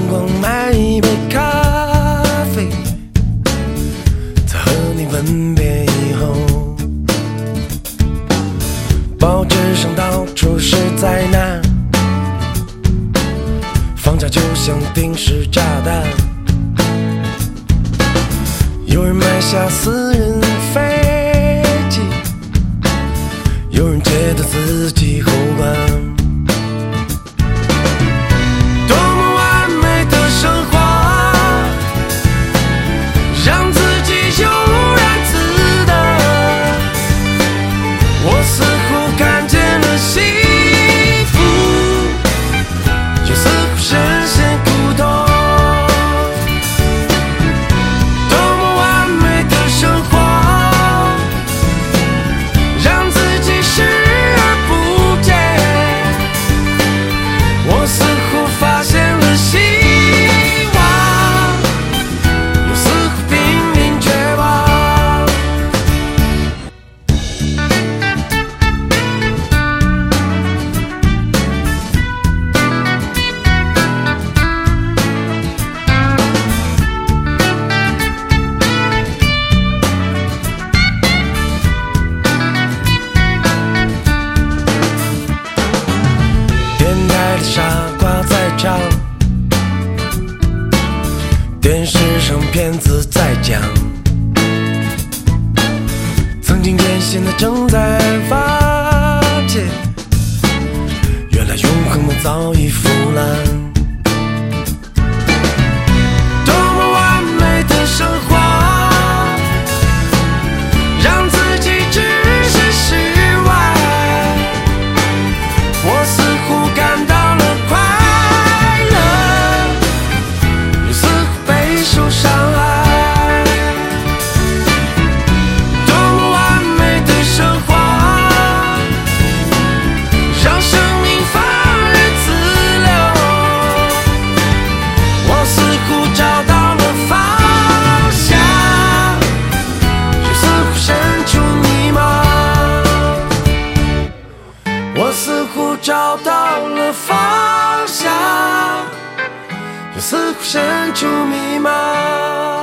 光买一杯咖啡，在和你吻别以后，报纸上到处是灾难，房价就像定时炸弹，有人买下私人飞机，有人觉得自己后关。多么完美的生活，让自己悠然自得，我似乎看见了幸福，又似乎深陷苦痛。多么完美的生活，让自己视而不见，我似乎发现了希望，又似乎濒临绝望。电台的傻瓜在唱，电视上骗子在讲，曾经艰险的正在发现，原来永恒的早已腐烂。多么完美的生活，让自己只是室外，我似乎感到了快乐，又似乎备受伤害。多么完美的生活，让生命放任自流，我似乎找到了方向，又似乎身处迷茫。我似乎找到了方向，又似乎身处迷茫。